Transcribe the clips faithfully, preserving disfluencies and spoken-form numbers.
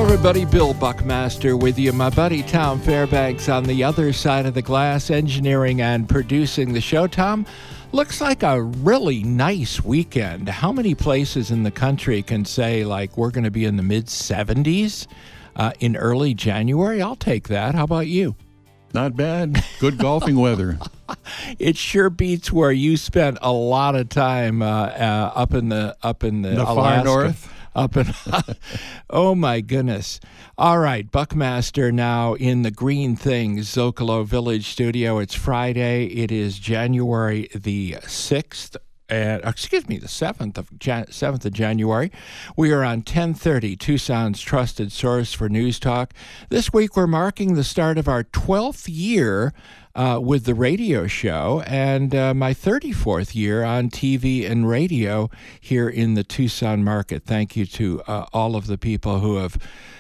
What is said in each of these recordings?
everybody, Bill Buckmaster with you. My buddy Tom Fairbanks on the other side of the glass, engineering and producing the show. Tom, looks like a really nice weekend. How many places in the country can say, like, we're going to be in the mid seventies uh, in early January? I'll take that. How about you? Not bad. Good golfing weather. It sure beats where you spent a lot of time uh, uh, up in the up in the, the Alaska. far north. Up in, oh my goodness. All right, Buckmaster now in the Green Things Zocalo Village studio. It's Friday. It is January the sixth. Uh, excuse me, the seventh of Jan- seventh of January. We are on ten thirty, Tucson's trusted source for news talk. This week we're marking the start of our twelfth year uh, with the radio show and uh, my thirty-fourth year on T V and radio here in the Tucson market. Thank you to uh, all of the people who have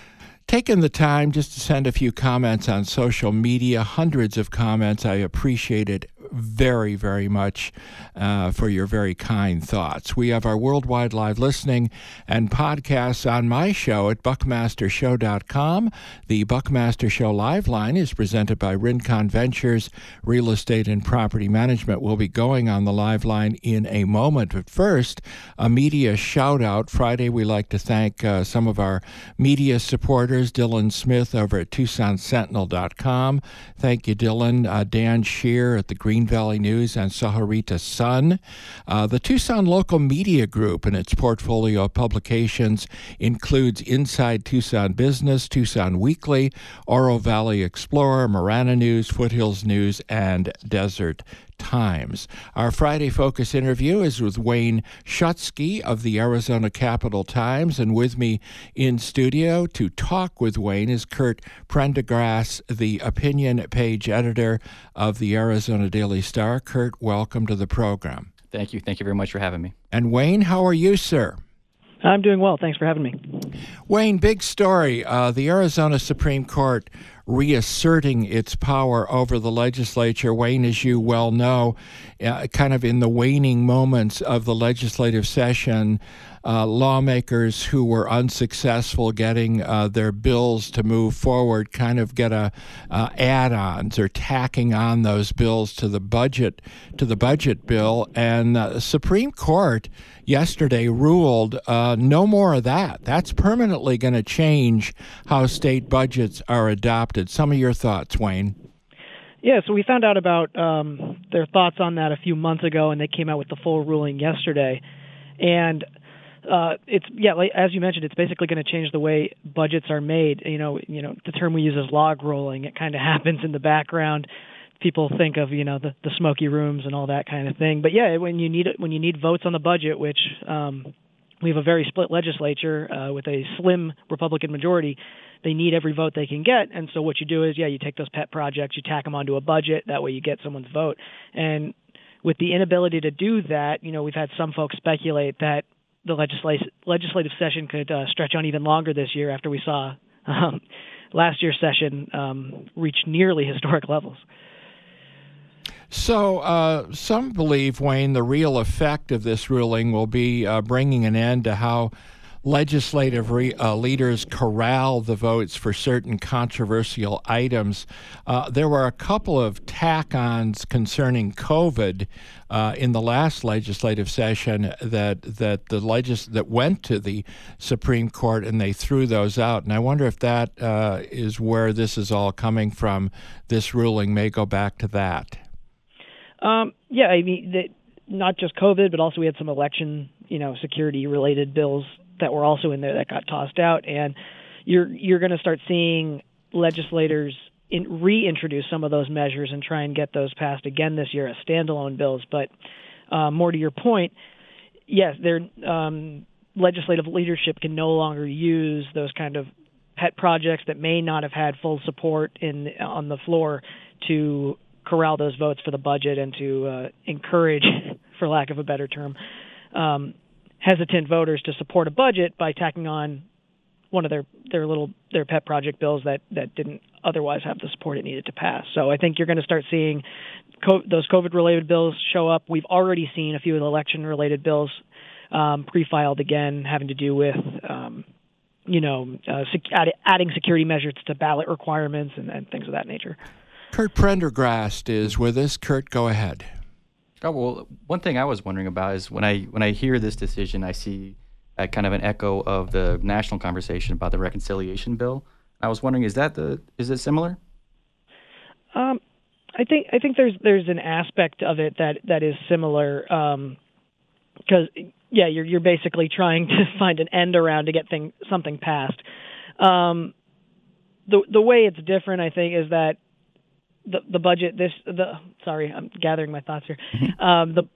taken the time just to send a few comments on social media, hundreds of comments. I appreciate it very, very much uh, for your very kind thoughts. We have our worldwide live listening and podcasts on my show at buckmaster show dot com. The Buckmaster Show live line is presented by Rincon Ventures Real Estate and Property Management. We'll be going on the live line in a moment. But first, a media shout out. Friday, we like to thank uh, some of our media supporters. Dylan Smith over at Tucson Sentinel dot com. Thank you, Dylan. Uh, Dan Shear at the Green Valley News and Sahuarita Sun. Uh, the Tucson Local Media Group and its portfolio of publications includes Inside Tucson Business, Tucson Weekly, Oro Valley Explorer, Marana News, Foothills News, and Desert Times. Our Friday Focus interview is with Wayne Schutsky of the Arizona Capital Times, and with me in studio to talk with Wayne is Kurt Prendergast, the opinion page editor of the Arizona Daily Star. Kurt, welcome to the program. Thank you. Thank you very much for having me. And Wayne, how are you, sir? I'm doing well. Thanks for having me. Wayne, big story. Uh, the Arizona Supreme Court reasserting its power over the legislature. Wayne, as you well know, uh, kind of in the waning moments of the legislative session, uh, lawmakers who were unsuccessful getting uh, their bills to move forward kind of get a uh, add-ons or tacking on those bills to the budget to the budget bill. And uh, the Supreme Court yesterday ruled uh, no more of that. That's permanently going to change how state budgets are adopted. Some of your thoughts, Wayne? Yeah, so we found out about um, their thoughts on that a few months ago, and they came out with the full ruling yesterday. And uh, it's yeah, like, as you mentioned, it's basically going to change the way budgets are made. You know, you know, the term we use is log rolling. It kind of happens in the background. People think of, you know, the, the smoky rooms and all that kind of thing. But yeah, when you need when you need votes on the budget, which um, we have a very split legislature uh, with a slim Republican majority, they need every vote they can get. And so what you do is, yeah, you take those pet projects, you tack them onto a budget. That way you get someone's vote. And with the inability to do that, you know, we've had some folks speculate that the legislative legislative session could uh, stretch on even longer this year after we saw um, last year's session um, reach nearly historic levels. So uh, some believe, Wayne, the real effect of this ruling will be uh, bringing an end to how legislative re- uh, leaders corral the votes for certain controversial items. Uh, there were a couple of tack-ons concerning COVID uh, in the last legislative session that that the legis- that went to the Supreme Court, and they threw those out. And I wonder if that uh, is where this is all coming from. This ruling may go back to that. Um, yeah, I mean, the, not just COVID, but also we had some election, you know, security-related bills that were also in there that got tossed out, and you're you're going to start seeing legislators in, reintroduce some of those measures and try and get those passed again this year as standalone bills. But uh, more to your point, yes, their um, legislative leadership can no longer use those kind of pet projects that may not have had full support in on the floor to corral those votes for the budget and to uh, encourage, for lack of a better term, um, hesitant voters to support a budget by tacking on one of their, their little their pet project bills that, that didn't otherwise have the support it needed to pass. So I think you're going to start seeing co- those COVID-related bills show up. We've already seen a few of the election-related bills um, pre-filed again, having to do with um, you know, uh, sec- add, adding security measures to ballot requirements and, and things of that nature. Kurt Prendergast is with us. Kurt, go ahead. Oh, well, one thing I was wondering about is when I when I hear this decision, I see a kind of an echo of the national conversation about the reconciliation bill. I was wondering, is that the is it similar? Um, I think I think there's there's an aspect of it that, that is similar because um, yeah, you're you're basically trying to find an end around to get thing something passed. Um, the the way it's different, I think, is that the the budget this the sorry I'm gathering my thoughts here. Um, the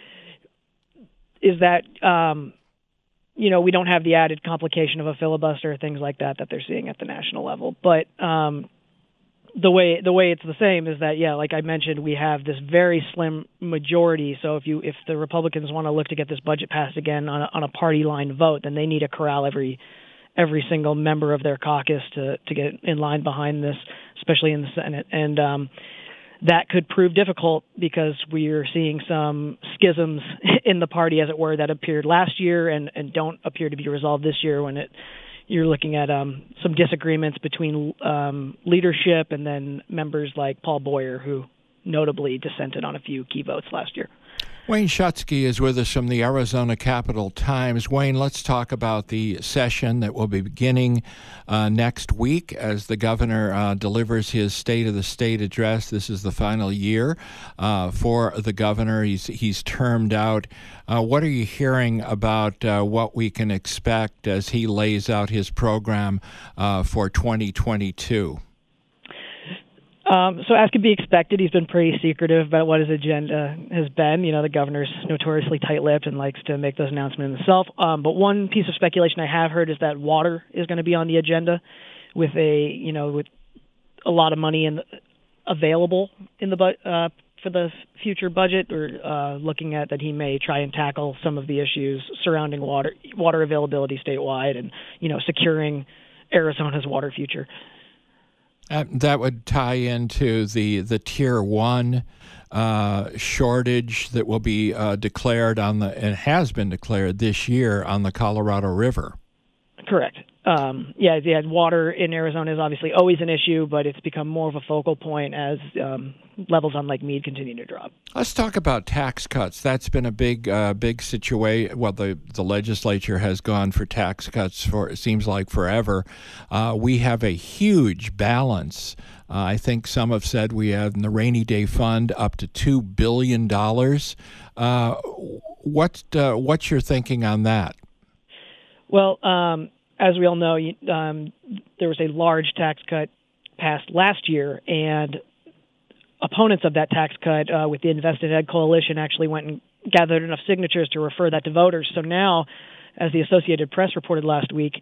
is that um, you know we don't have the added complication of a filibuster or things like that that they're seeing at the national level, but um, the way the way it's the same is that yeah, like I mentioned, we have this very slim majority. So if you if the Republicans want to look to get this budget passed again on a, on a party line vote, then they need to corral every every single member of their caucus to to get in line behind this, especially in the Senate. And um, that could prove difficult because we are seeing some schisms in the party, as it were, that appeared last year and, and don't appear to be resolved this year when it you're looking at um, some disagreements between um, leadership and then members like Paul Boyer, who notably dissented on a few key votes last year. Wayne Schutsky is with us from the Arizona Capital Times. Wayne, let's talk about the session that will be beginning uh, next week as the governor uh, delivers his State of the State address. This is the final year uh, for the governor. He's he's termed out. Uh, what are you hearing about uh, what we can expect as he lays out his program uh, for twenty twenty-two? Um, so as could be expected, he's been pretty secretive about what his agenda has been. You know, the governor's notoriously tight-lipped and likes to make those announcements himself. Um, but one piece of speculation I have heard is that water is going to be on the agenda with a, you know, with a lot of money in the, available in the bu- uh, for the future budget, or uh, looking at that he may try and tackle some of the issues surrounding water water availability statewide and, you know, securing Arizona's water future. Uh, that would tie into the the tier one uh, shortage that will be uh, declared on the and has been declared this year on the Colorado River. Correct. Um, yeah, yeah. Water in Arizona is obviously always an issue, but it's become more of a focal point as um, levels on Lake Mead continue to drop. Let's talk about tax cuts. That's been a big, uh, big situation. Well, the the legislature has gone for tax cuts for it seems like forever. Uh, we have a huge balance. Uh, I think some have said we have in the rainy day fund up to two billion dollars. Uh, what uh, what's your thinking on that? Well. Um, As we all know, um, there was a large tax cut passed last year, and opponents of that tax cut uh, with the Invest Ahead Coalition actually went and gathered enough signatures to refer that to voters. So now, as the Associated Press reported last week,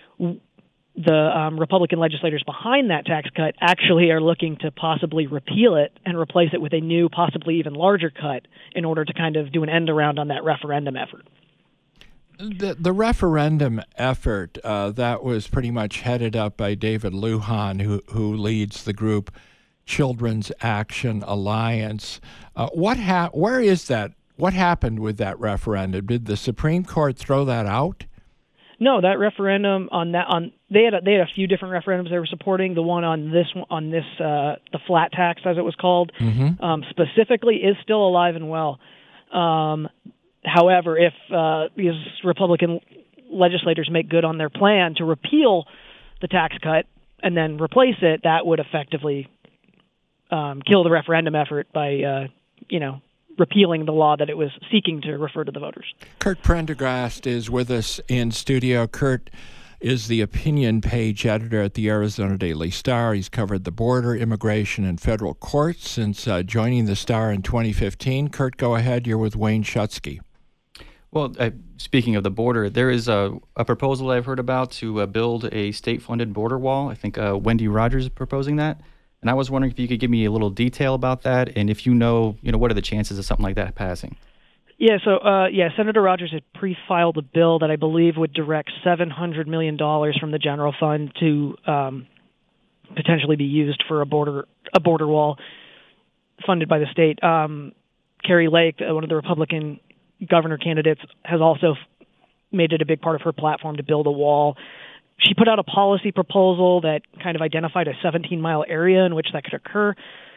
the um, Republican legislators behind that tax cut actually are looking to possibly repeal it and replace it with a new, possibly even larger cut in order to kind of do an end around on that referendum effort. The, the referendum effort, uh, that was pretty much headed up by David Lujan, who, who leads the group Children's Action Alliance. Uh, what ha- where is that? What happened with that referendum? Did the Supreme Court throw that out? No, that referendum on that on they had a, they had a few different referendums they were supporting. The one on this on this uh, the flat tax, as it was called, mm-hmm. um, specifically, is still alive and well. Um, However, if uh, these Republican legislators make good on their plan to repeal the tax cut and then replace it, that would effectively um, kill the referendum effort by, uh, you know, repealing the law that it was seeking to refer to the voters. Kurt Prendergast is with us in studio. Kurt is the opinion page editor at the Arizona Daily Star. He's covered the border, immigration, and federal courts since uh, joining the Star in twenty fifteen. Kurt, go ahead. You're with Wayne Schutsky. Well, uh, speaking of the border, there is a, a proposal I've heard about to uh, build a state-funded border wall. I think uh, Wendy Rogers is proposing that. And I was wondering if you could give me a little detail about that, and if you know, you know, what are the chances of something like that passing? Yeah, so, uh, yeah, Senator Rogers had pre-filed a bill that I believe would direct seven hundred million dollars from the general fund to um, potentially be used for a border a border wall funded by the state. Um, Carrie Lake, one of the Republican governor candidates, has also made it a big part of her platform to build a wall she put out a policy proposal that kind of identified a seventeen-mile area in which that could occur.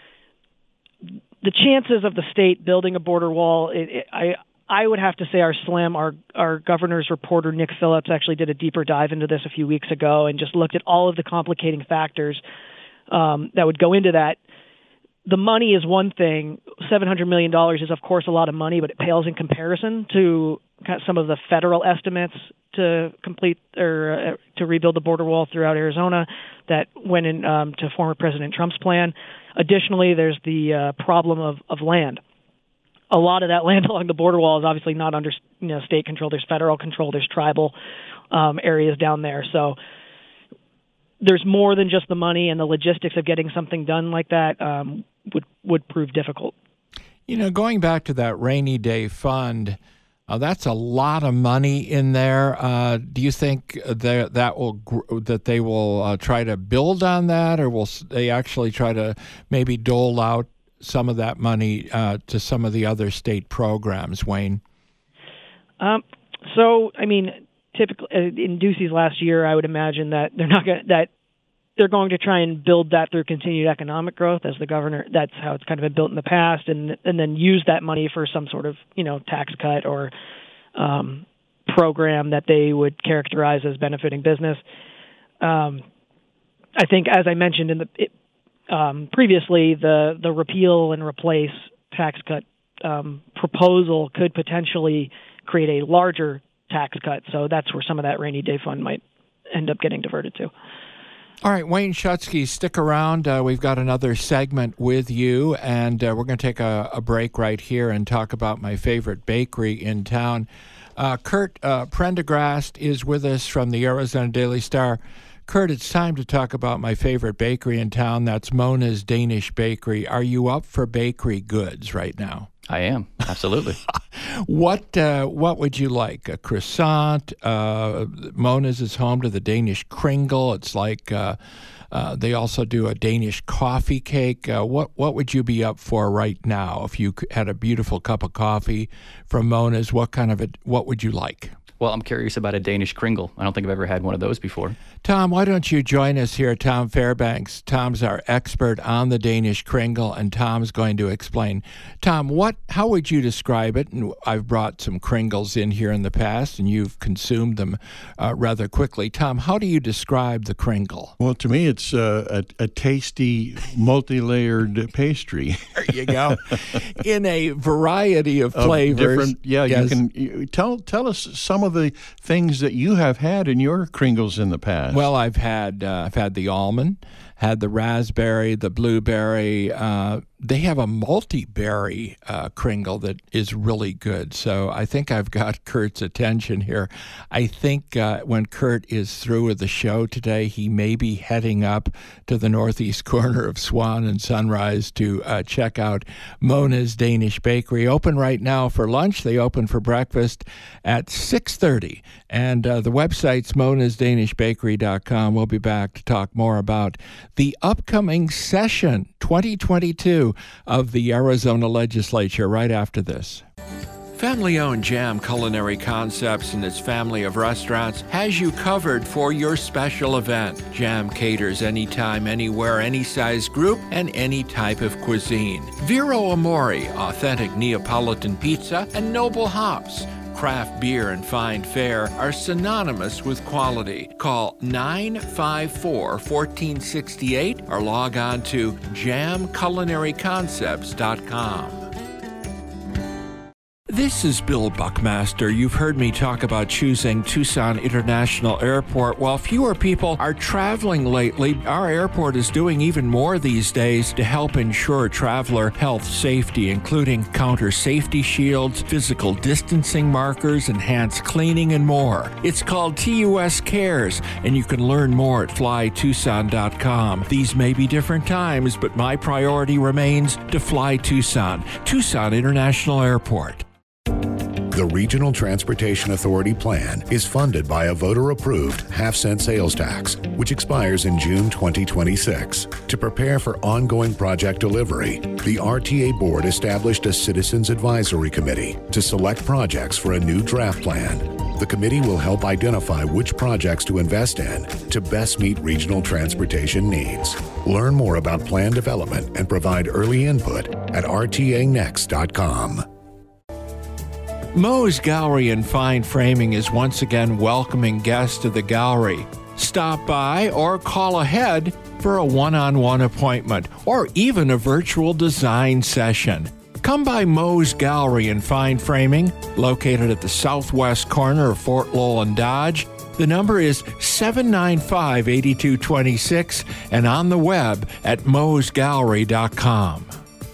The chances of the state building a border wall, it, it, I I would have to say are slim. Our our governor's reporter, Nick Phillips, actually did a deeper dive into this a few weeks ago and just looked at all of the complicating factors um, that would go into that. The money is one thing. seven hundred million dollars is, of course, a lot of money, but it pales in comparison to some of the federal estimates to complete or uh, to rebuild the border wall throughout Arizona that went in um, to former President Trump's plan. Additionally, there's the uh, problem of, of land. A lot of that land along the border wall is obviously not under you know, state control. There's federal control. There's tribal um, areas down there. So there's more than just the money, and the logistics of getting something done like that um, would would prove difficult. You know, going back to that rainy day fund, uh, that's a lot of money in there. Uh, do you think that that will that they will uh, try to build on that, or will they actually try to maybe dole out some of that money uh, to some of the other state programs, Wayne? Um, so, I mean, typically in Ducey's last year, I would imagine that they're not going that they're going to try and build that through continued economic growth, as the governor. That's how it's kind of been built in the past, and and then use that money for some sort of you know tax cut or um, program that they would characterize as benefiting business. Um, I think, as I mentioned in the. It, Um, previously, the, the repeal and replace tax cut um, proposal could potentially create a larger tax cut. So that's where some of that rainy day fund might end up getting diverted to. All right, Wayne Schutsky, stick around. Uh, we've got another segment with you, and uh, we're going to take a, a break right here and talk about my favorite bakery in town. Uh, Kurt uh, Prendergast is with us from the Arizona Daily Star. Kurt, it's time to talk about my favorite bakery in town. That's Mona's Danish Bakery. Are you up for bakery goods right now? I am, absolutely. What uh, what would you like? A croissant? Uh, Mona's is home to the Danish Kringle. It's like uh, uh, they also do a Danish coffee cake. Uh, what what would you be up for right now if you had a beautiful cup of coffee from Mona's? What kind of a, what would you like? Well, I'm curious about a Danish Kringle. I don't think I've ever had one of those before. Tom, why don't you join us here, Tom Fairbanks? Tom's our expert on the Danish Kringle, and Tom's going to explain. Tom, what? How would you describe it? And I've brought some Kringles in here in the past, and you've consumed them uh, rather quickly. Tom, how do you describe the Kringle? Well, to me, it's uh, a, a tasty, multi-layered pastry. There you go. In a variety of flavors. Of different, yeah, yes. you can you, tell tell us some of the things that you have had in your Kringles in the past. Well, I've had uh, I've had the almond, had the raspberry, the blueberry. Uh, they have a multi-berry uh, Kringle that is really good. So I think I've got Kurt's attention here. I think uh, when Kurt is through with the show today, he may be heading up to the northeast corner of Swan and Sunrise to uh, check out Mona's Danish Bakery. Open right now for lunch. They open for breakfast at six thirty. And uh, the website's monas danish bakery dot com. We'll be back to talk more about the upcoming session twenty twenty-two of the Arizona Legislature right after this. Family-owned Jam Culinary Concepts and its family of restaurants has you covered for your special event. Jam caters anytime, anywhere, any size group, and any type of cuisine. Vero Amore, authentic Neapolitan pizza, and Noble Hops. Craft beer and fine fare are synonymous with quality. Call nine five four, one four six eight or log on to jam culinary concepts dot com. This is Bill Buckmaster. You've heard me talk about choosing Tucson International Airport. While fewer people are traveling lately, our airport is doing even more these days to help ensure traveler health safety, including counter safety shields, physical distancing markers, enhanced cleaning, and more. It's called T U S Cares, and you can learn more at fly tucson dot com. These may be different times, but my priority remains to fly Tucson. Tucson International Airport. The Regional Transportation Authority plan is funded by a voter-approved half-cent sales tax, which expires in June twenty twenty-six. To prepare for ongoing project delivery, the R T A Board established a Citizens Advisory Committee to select projects for a new draft plan. The committee will help identify which projects to invest in to best meet regional transportation needs. Learn more about plan development and provide early input at r t a next dot com. Moe's Gallery and Fine Framing is once again welcoming guests to the gallery. Stop by or call ahead for a one-on-one appointment or even a virtual design session. Come by Moe's Gallery and Fine Framing, located at the southwest corner of Fort Lowell and Dodge. The number is seven nine five, eight two two six and on the web at moes gallery dot com.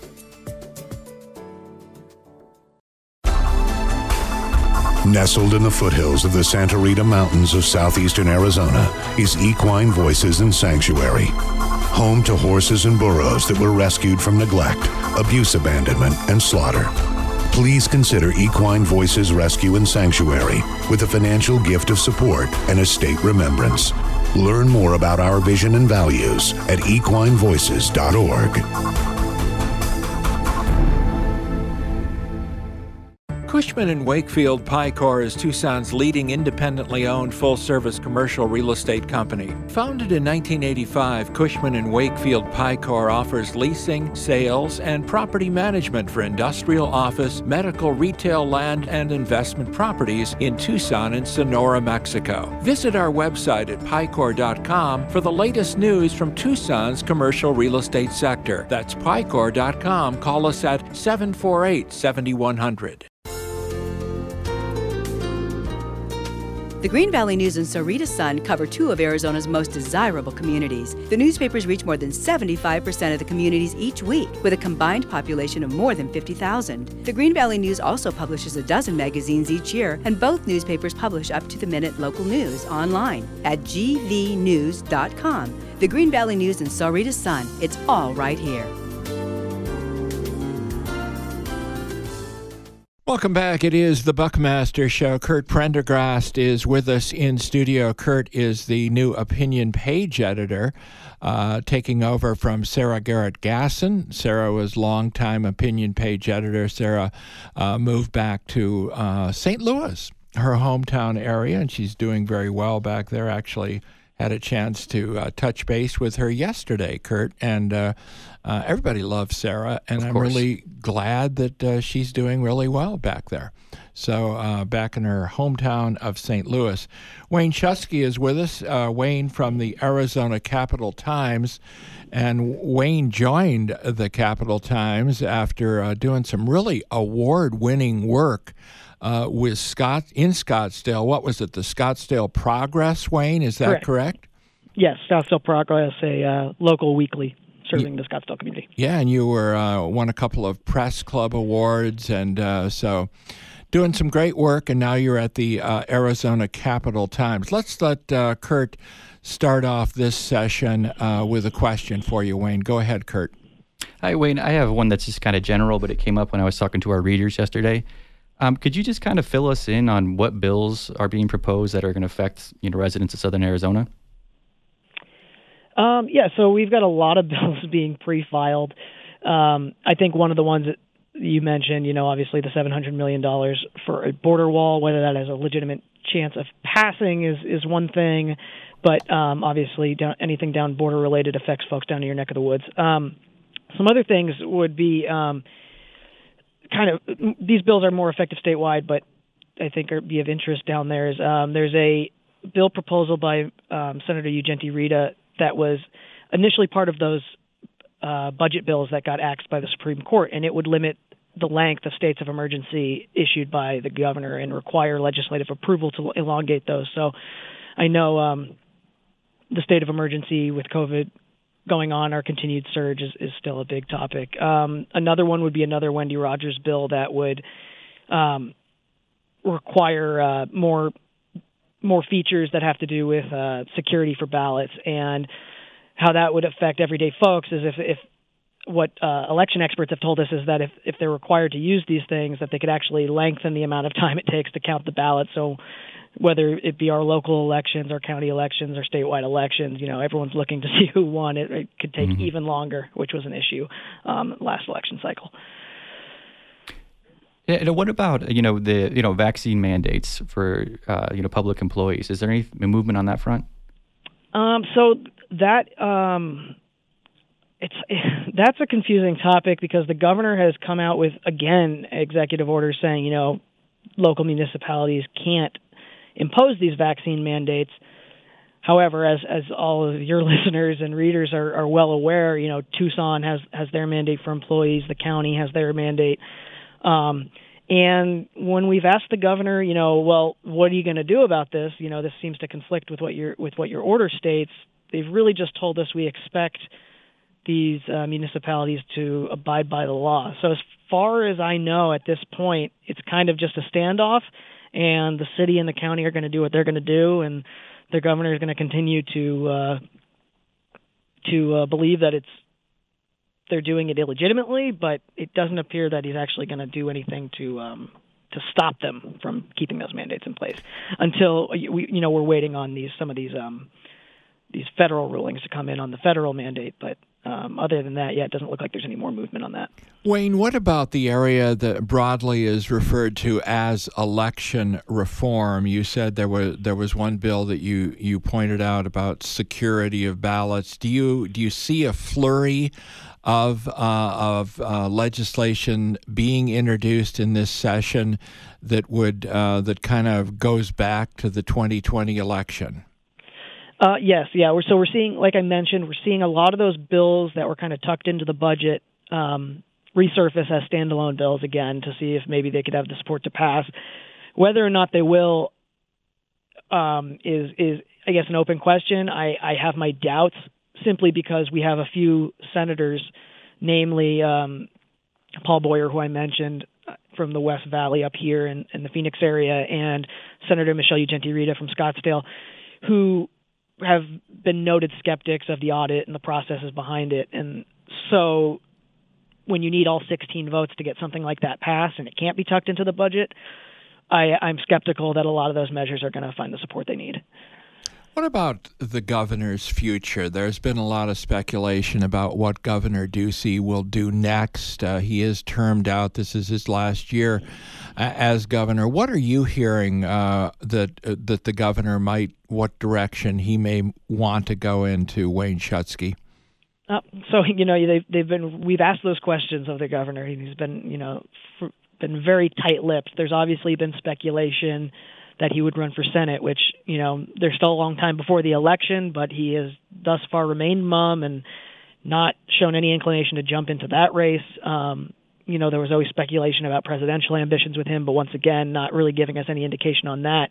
Nestled in the foothills of the Santa Rita Mountains of southeastern Arizona is Equine Voices and Sanctuary, home to horses and burros that were rescued from neglect, abuse, abandonment, and slaughter. Please consider Equine Voices Rescue and Sanctuary with a financial gift of support and estate remembrance. Learn more about our vision and values at equine voices dot org. Cushman and Wakefield Picor is Tucson's leading independently owned full-service commercial real estate company. Founded in nineteen eighty-five, Cushman and Wakefield Picor offers leasing, sales, and property management for industrial, office, medical, retail, land, and investment properties in Tucson and Sonora, Mexico. Visit our website at picor dot com for the latest news from Tucson's commercial real estate sector. That's picor dot com. Call us at seven four eight, seven one zero zero. The Green Valley News and Sahuarita Sun cover two of Arizona's most desirable communities. The newspapers reach more than seventy-five percent of the communities each week, with a combined population of more than fifty thousand. The Green Valley News also publishes a dozen magazines each year, and both newspapers publish up-to-the-minute local news online at g v news dot com. The Green Valley News and Sahuarita Sun, it's all right here. Welcome back. It is the Buckmaster Show. Kurt Prendergast is with us in studio. Kurt is the new opinion page editor, uh, taking over from Sarah Garrett Gasson. Sarah was longtime opinion page editor. Sarah uh, moved back to uh, Saint Louis, her hometown area, and she's doing very well back there. Actually had a chance to uh, touch base with her yesterday, Kurt, and uh, uh, everybody loves Sarah, and I'm really glad that uh, she's doing really well back there. So uh, back in her hometown of Saint Louis. Wayne Chusky is with us, uh, Wayne from the Arizona Capital Times, and Wayne joined the Capital Times after uh, doing some really award-winning work Uh, with Scott in Scottsdale. What was it? The Scottsdale Progress, Wayne? Is that correct? correct? Yes, Scottsdale Progress, a uh, local weekly serving the Scottsdale community. Yeah, and you were uh, won a couple of press club awards, and uh, so doing some great work. And now you're at the uh, Arizona Capital Times. Let's let uh, Kurt start off this session uh, with a question for you, Wayne. Go ahead, Kurt. Hi, Wayne. I have one that's just kind of general, but it came up when I was talking to our readers yesterday. Um, could you just kind of fill us in on what bills are being proposed that are going to affect, you know, residents of Southern Arizona? Um, yeah, so we've got a lot of bills being pre-filed. Um, I think one of the ones that you mentioned, you know, obviously the seven hundred million dollars for a border wall, whether that has a legitimate chance of passing is, is one thing, but um, obviously down, anything down border-related affects folks down in your neck of the woods. Um, some other things would be... Um, kind of these bills are more effective statewide, but I think are be of interest down there is um, there's a bill proposal by um, Senator Ugenti Rita that was initially part of those uh, budget bills that got axed by the Supreme Court, and it would limit the length of states of emergency issued by the governor and require legislative approval to elongate those. So I know um, the state of emergency with COVID going on, our continued surge is, is still a big topic. Um, another one would be another Wendy Rogers bill that would um, require uh, more more features that have to do with uh, security for ballots, and how that would affect everyday folks is if, if what uh, election experts have told us is that if, if they're required to use these things, that they could actually lengthen the amount of time it takes to count the ballots. So whether it be our local elections or county elections or statewide elections, you know, everyone's looking to see who won. It, it could take mm-hmm. even longer, which was an issue um, last election cycle. And what about you know the you know vaccine mandates for uh, you know public employees? Is there any movement on that front? Um, so that um, it's that's a confusing topic because the governor has come out with again executive orders saying you know local municipalities can't impose these vaccine mandates. However, as as all of your listeners and readers are, are well aware, you know Tucson has has their mandate for employees. The county has their mandate. Um, and when we've asked the governor, you know, well, what are you going to do about this? You know, this seems to conflict with what your with what your order states. They've really just told us we expect these uh, municipalities to abide by the law. So as far as I know at this point, it's kind of just a standoff, and the city and the county are going to do what they're going to do, and the governor is going to continue to uh, to uh, believe that it's they're doing it illegitimately, but it doesn't appear that he's actually going to do anything to um, to stop them from keeping those mandates in place until we, you know, we're waiting on these some of these um, these federal rulings to come in on the federal mandate. But um, other than that, yeah, it doesn't look like there's any more movement on that. Wayne, what about the area that broadly is referred to as election reform? You said there was there was one bill that you, you pointed out about security of ballots. Do you do you see a flurry of uh, of uh, legislation being introduced in this session that would uh, that kind of goes back to the twenty twenty election? Uh, yes, yeah. We're, so we're seeing, like I mentioned, we're seeing a lot of those bills that were kind of tucked into the budget um, resurface as standalone bills again to see if maybe they could have the support to pass. Whether or not they will um, is is I guess an open question. I, I have my doubts, simply because we have a few senators, namely um, Paul Boyer, who I mentioned, from the West Valley up here in, in the Phoenix area, and Senator Michelle Ugenti-Rita from Scottsdale, who have been noted skeptics of the audit and the processes behind it. And so when you need all sixteen votes to get something like that passed and it can't be tucked into the budget, I, I'm skeptical that a lot of those measures are going to find the support they need. What about the governor's future? There's been a lot of speculation about what Governor Ducey will do next. Uh, he is termed out. This is his last year uh, as governor. What are you hearing uh, that uh, that the governor might, what direction he may want to go into, Wayne Schutsky? Uh, so, you know, they've, they've been, we've asked those questions of the governor. He's been, you know, for, been very tight-lipped. There's obviously been speculation that he would run for Senate, which, you know, there's still a long time before the election, but he has thus far remained mum and not shown any inclination to jump into that race. Um, you know, there was always speculation about presidential ambitions with him, but once again, not really giving us any indication on that.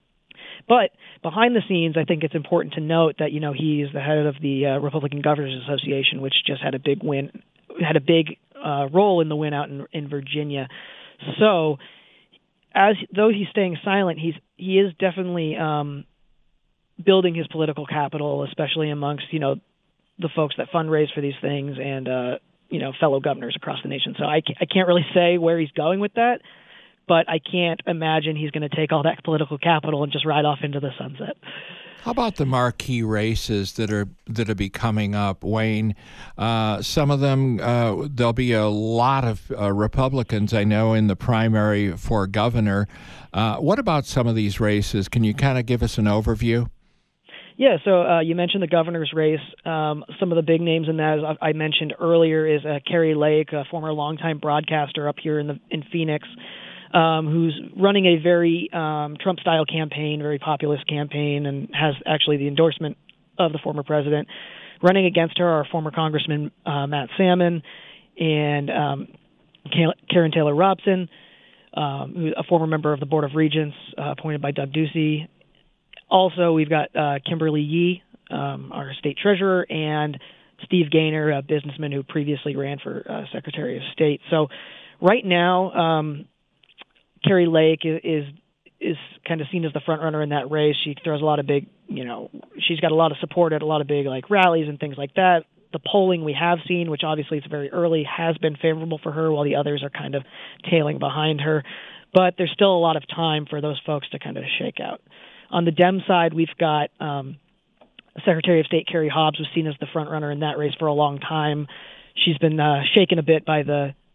But behind the scenes, I think it's important to note that, you know, he's the head of the uh, Republican Governors Association, which just had a big win, had a big uh, role in the win out in, in Virginia. So, as though he's staying silent, he's he is definitely um, building his political capital, especially amongst, you know, the folks that fundraise for these things and uh, you know, fellow governors across the nation. So I I can't really say where he's going with that, but I can't imagine he's going to take all that political capital and just ride off into the sunset. How about the marquee races that are that are be coming up, Wayne? Uh, some of them, uh, there'll be a lot of uh, Republicans, I know, in the primary for governor. Uh, what about some of these races? Can you kind of give us an overview? Yeah, so uh, you mentioned the governor's race. Um, some of the big names in that, as I mentioned earlier, is uh, Kari Lake, a former longtime broadcaster up here in the in Phoenix. Um, who's running a very um, Trump-style campaign, very populist campaign, and has actually the endorsement of the former president. Running against her are former Congressman uh, Matt Salmon and um, Karen Taylor Robson, um, who's a former member of the Board of Regents uh, appointed by Doug Ducey. Also, we've got uh, Kimberly Yee, um, our state treasurer, and Steve Gaynor, a businessman who previously ran for uh, Secretary of State. So right now, um, Kari Lake is, is is kind of seen as the front runner in that race. She throws a lot of big, you know, she's got a lot of support at a lot of big like rallies and things like that. The polling we have seen, which obviously it's very early, has been favorable for her, while the others are kind of tailing behind her. But there's still a lot of time for those folks to kind of shake out. On the Dem side, we've got um, Secretary of State Carrie Hobbs was seen as the front runner in that race for a long time. She's been uh, shaken a bit by the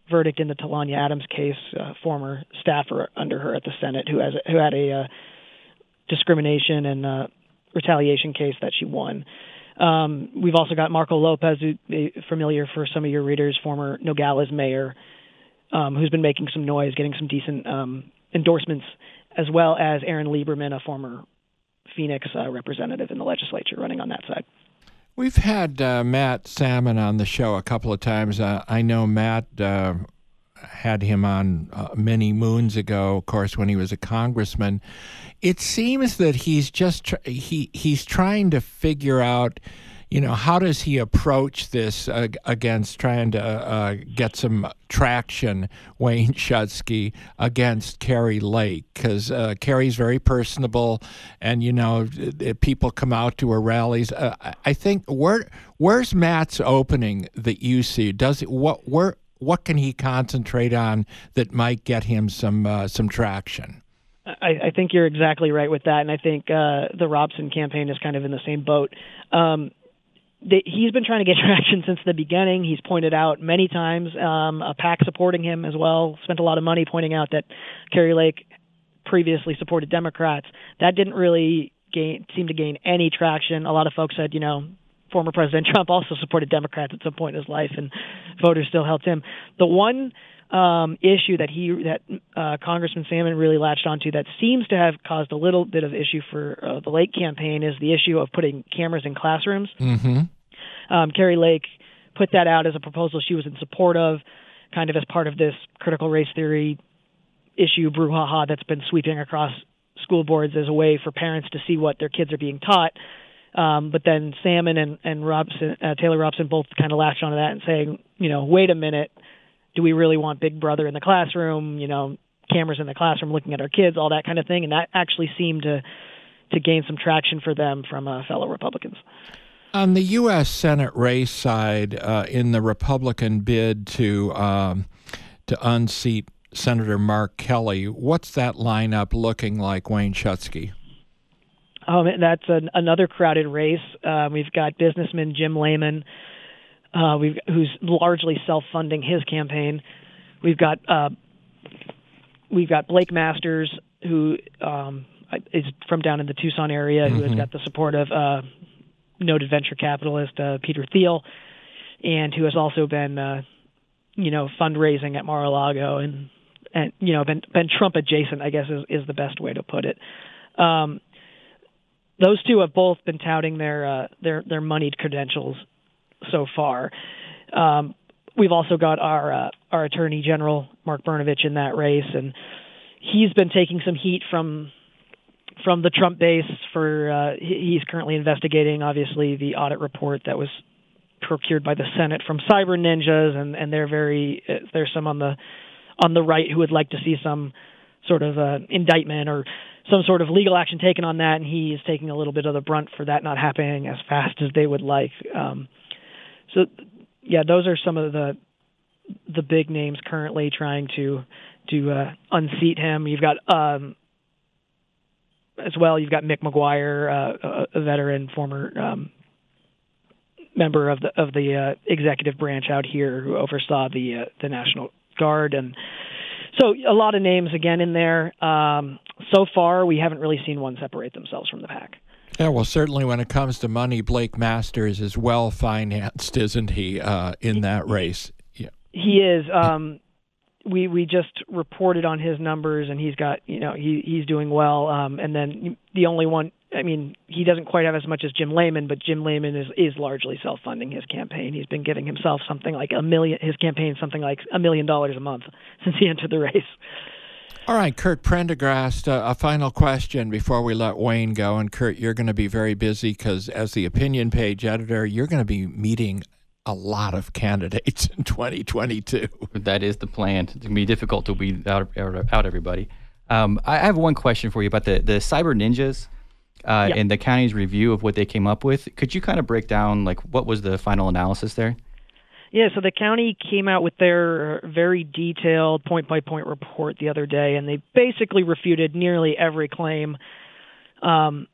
verdict in the Tanya Adams case, uh, former staffer under her at the Senate, who has who had a uh, discrimination and uh, retaliation case that she won. Um, we've also got Marco Lopez, who is familiar for some of your readers, former Nogales mayor, um, who's been making some noise, getting some decent um, endorsements, as well as Aaron Lieberman, a former Phoenix uh, representative in the legislature, running on that side. We've had uh, Matt Salmon on the show a couple of times. Uh, I know Matt uh, had him on uh, many moons ago, of course, when he was a congressman. It seems that he's just tr- he he's trying to figure out, you know, how does he approach this uh, against trying to uh, get some traction, Wayne Schutzke, against Kari Lake, because uh, Kari's very personable, and, you know, people come out to her rallies. Uh, I think, where where's Matt's opening that you see? Does it, what where what can he concentrate on that might get him some uh, some traction? I, I think you're exactly right with that, and I think uh, the Robson campaign is kind of in the same boat. Um, they, he's been trying to get traction since the beginning. He's pointed out many times, um, a PAC supporting him as well, spent a lot of money pointing out that Kari Lake previously supported Democrats. That didn't really gain, seem to gain any traction. A lot of folks said, you know, former President Trump also supported Democrats at some point in his life, and voters still helped him. The one Um, issue that he that uh, Congressman Salmon really latched onto that seems to have caused a little bit of issue for uh, the Lake campaign is the issue of putting cameras in classrooms. Mm-hmm. Um, Kari Lake put that out as a proposal she was in support of, kind of as part of this critical race theory issue brouhaha that's been sweeping across school boards as a way for parents to see what their kids are being taught. Um, but then Salmon and, and Robson, uh, Taylor Robson both kind of latched onto that and saying, you know, wait a minute. Do we really want Big Brother in the classroom, you know, cameras in the classroom looking at our kids, all that kind of thing? And that actually seemed to to gain some traction for them from uh, fellow Republicans. On the U S Senate race side, uh, in the Republican bid to um, to unseat Senator Mark Kelly, what's that lineup looking like, Wayne Schutzke? Um, that's an, another crowded race. Uh, we've got businessman Jim Lehman, Uh, we've who's largely self-funding his campaign. We've got uh, we've got Blake Masters, who um, is from down in the Tucson area, mm-hmm. who has got the support of uh, noted venture capitalist uh, Peter Thiel, and who has also been uh, you know fundraising at Mar-a-Lago and and you know been been Trump adjacent, I guess is is the best way to put it. Um, those two have both been touting their uh, their their moneyed credentials so far. Um, we've also got our uh, our Attorney General Mark Brnovich in that race, and he's been taking some heat from from the Trump base for uh, he's currently investigating, obviously, the audit report that was procured by the Senate from cyber ninjas, and, and they're very uh, there's some on the on the right who would like to see some sort of uh, indictment or some sort of legal action taken on that, and he is taking a little bit of the brunt for that not happening as fast as they would like. Um, So, yeah, those are some of the the big names currently trying to to uh, unseat him. You've got um, as well. You've got Mick McGuire, uh, a veteran, former um, member of the of the uh, executive branch out here, who oversaw the uh, the National Guard, and so a lot of names again in there. Um, so far, we haven't really seen one separate themselves from the pack. Yeah, well, certainly when it comes to money, Blake Masters is well financed, isn't he? Uh, in that race, yeah, he is. Um, we we just reported on his numbers, and he's got you know he he's doing well. Um, and then the only one, I mean, he doesn't quite have as much as Jim Lehman, but Jim Lehman is is largely self-funding his campaign. He's been giving himself something like a million, his campaign something like a million dollars a month since he entered the race. All right, Kurt Prendergast, uh, a final question before we let Wayne go. And Kurt, you're going to be very busy because as the opinion page editor, you're going to be meeting a lot of candidates in twenty twenty-two. That is the plan. It's going to be difficult to weed out, out everybody. Um, I have one question for you about the, the cyber ninjas uh, yeah. and the county's review of what they came up with. Could you kind of break down, like, what was the final analysis there? Yeah, so the county came out with their very detailed point-by-point report the other day, and they basically refuted nearly every claim um,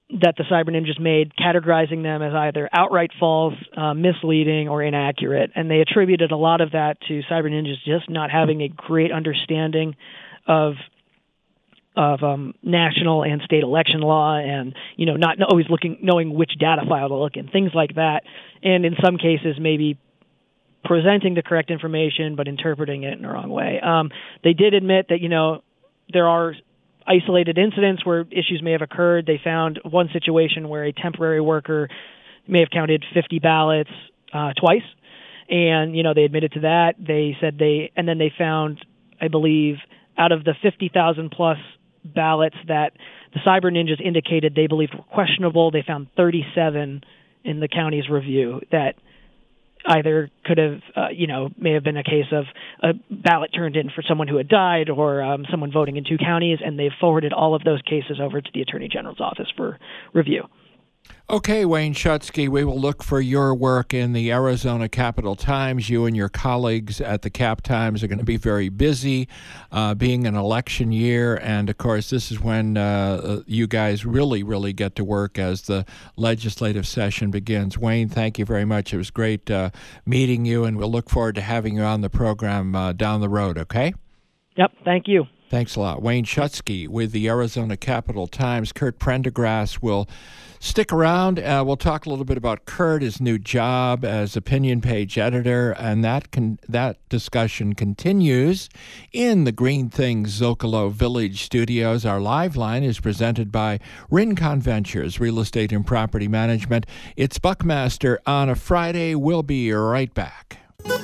that the Cyber Ninjas made, categorizing them as either outright false, uh, misleading, or inaccurate. And they attributed a lot of that to Cyber Ninjas just not having a great understanding of of um, national and state election law, and you know, not always looking, knowing which data file to look in, things like that. And in some cases, maybe presenting the correct information but interpreting it in the wrong way. Um, they did admit that, you know, there are isolated incidents where issues may have occurred. They found one situation where a temporary worker may have counted fifty ballots uh, twice, and you know, they admitted to that. They said they, and then they found, I believe, out of the fifty thousand plus ballots that the Cyber Ninjas indicated they believed were questionable, they found thirty-seven in the county's review that either could have, uh, you know, may have been a case of a ballot turned in for someone who had died, or um, someone voting in two counties, and they've forwarded all of those cases over to the Attorney General's office for review. Okay, Wayne Schutsky, we will look for your work in the Arizona Capital Times. You and your colleagues at the Cap Times are going to be very busy, uh, being an election year. And, of course, this is when uh, you guys really, really get to work as the legislative session begins. Wayne, thank you very much. It was great uh, meeting you, and we'll look forward to having you on the program uh, down the road, okay? Yep, thank you. Thanks a lot. Wayne Schutsky with the Arizona Capital Times. Kurt Prendergrass will stick around. Uh, we'll talk a little bit about Kurt, his new job as opinion page editor, and that con- that discussion continues in the Green Things Zocalo Village studios. Our live line is presented by Rincon Ventures, Real Estate and Property Management. It's Buckmaster on a Friday. We'll be right back.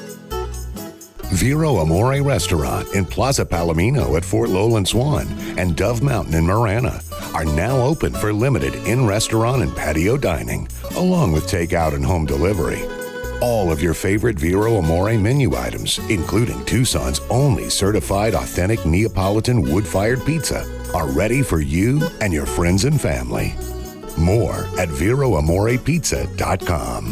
Vero Amore Restaurant in Plaza Palomino at Fort Lowland Swan and Dove Mountain in Marana are now open for limited in-restaurant and patio dining, along with takeout and home delivery. All of your favorite Vero Amore menu items, including Tucson's only certified authentic Neapolitan wood-fired pizza, are ready for you and your friends and family. More at vero amore pizza dot com.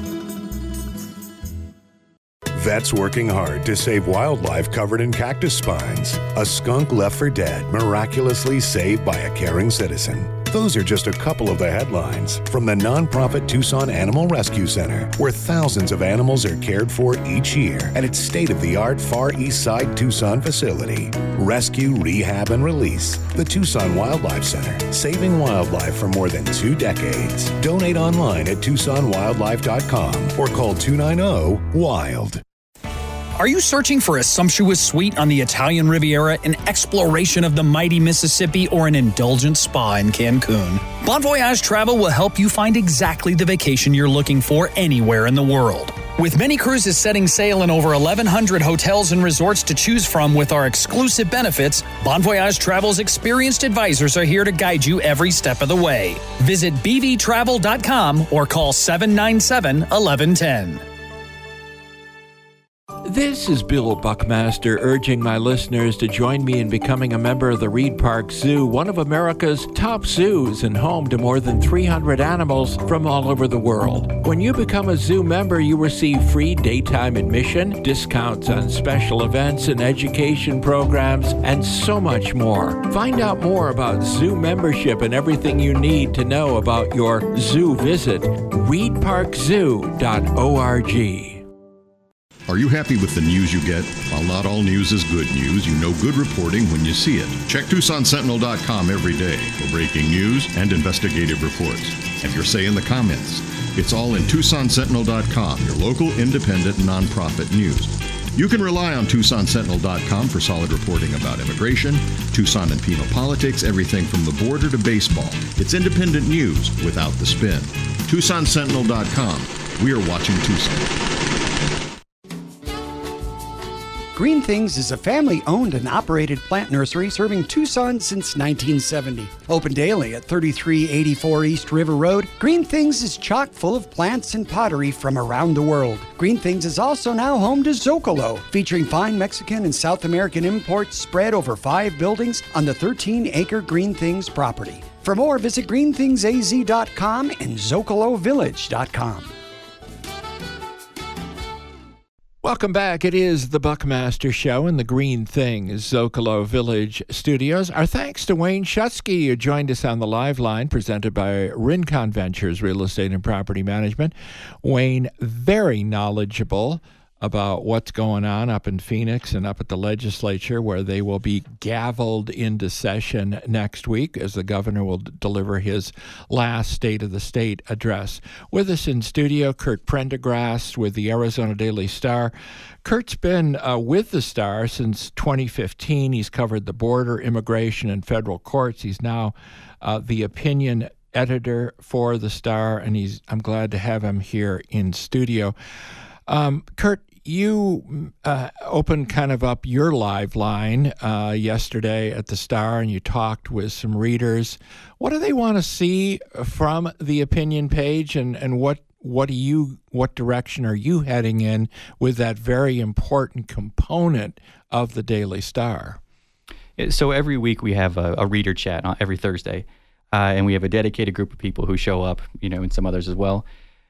Vets working hard to save wildlife covered in cactus spines. A skunk left for dead, miraculously saved by a caring citizen. Those are just a couple of the headlines from the nonprofit Tucson Animal Rescue Center, where thousands of animals are cared for each year at its state-of-the-art Far East Side Tucson facility. Rescue, rehab, and release. The Tucson Wildlife Center, saving wildlife for more than two decades. Donate online at tucson wildlife dot com or call two nine zero WILD. Are you searching for a sumptuous suite on the Italian Riviera, an exploration of the mighty Mississippi, or an indulgent spa in Cancun? Bon Voyage Travel will help you find exactly the vacation you're looking for anywhere in the world. With many cruises setting sail in over eleven hundred hotels and resorts to choose from with our exclusive benefits, Bon Voyage Travel's experienced advisors are here to guide you every step of the way. Visit b v travel dot com or call seven nine seven, one one one zero. This is Bill Buckmaster urging my listeners to join me in becoming a member of the Reed Park Zoo, one of America's top zoos and home to more than three hundred animals from all over the world. When you become a zoo member, you receive free daytime admission, discounts on special events and education programs, and so much more. Find out more about zoo membership and everything you need to know about your zoo visit. reed park zoo dot org. Are you happy with the news you get? While not all news is good news, you know good reporting when you see it. Check Tucson Sentinel dot com every day for breaking news and investigative reports. Have your say in the comments. It's all in Tucson Sentinel dot com, your local independent nonprofit news. You can rely on Tucson Sentinel dot com for solid reporting about immigration, Tucson and penal politics, everything from the border to baseball. It's independent news without the spin. Tucson Sentinel dot com. We are watching Tucson. Green Things is a family-owned and operated plant nursery serving Tucson since nineteen seventy. Open daily at thirty-three eighty-four East River Road, Green Things is chock full of plants and pottery from around the world. Green Things is also now home to Zocalo, featuring fine Mexican and South American imports spread over five buildings on the thirteen acre Green Things property. For more, visit green things a z dot com and zocalo village dot com. Welcome back. It is the Buckmaster Show in the Green Things Zocalo Village studios. Our thanks to Wayne Schutsky, who joined us on the live line, presented by Rincon Ventures Real Estate and Property Management. Wayne, very knowledgeable about what's going on up in Phoenix and up at the legislature, where they will be gavelled into session next week as the governor will d- deliver his last State of the State address. With us in studio, Kurt Prendergast with the Arizona Daily Star. Kurt's been uh, with the Star since twenty fifteen. He's covered the border, immigration, and federal courts. He's now uh, the opinion editor for the Star, and he's I'm glad to have him here in studio. Um, Kurt, you uh, opened kind of up your live line uh, yesterday at the Star, and you talked with some readers. What do they want to see from the opinion page, and, and what what do you what direction are you heading in with that very important component of the Daily Star? So every week we have a, a reader chat on every Thursday, uh, and we have a dedicated group of people who show up, you know, and some others as well.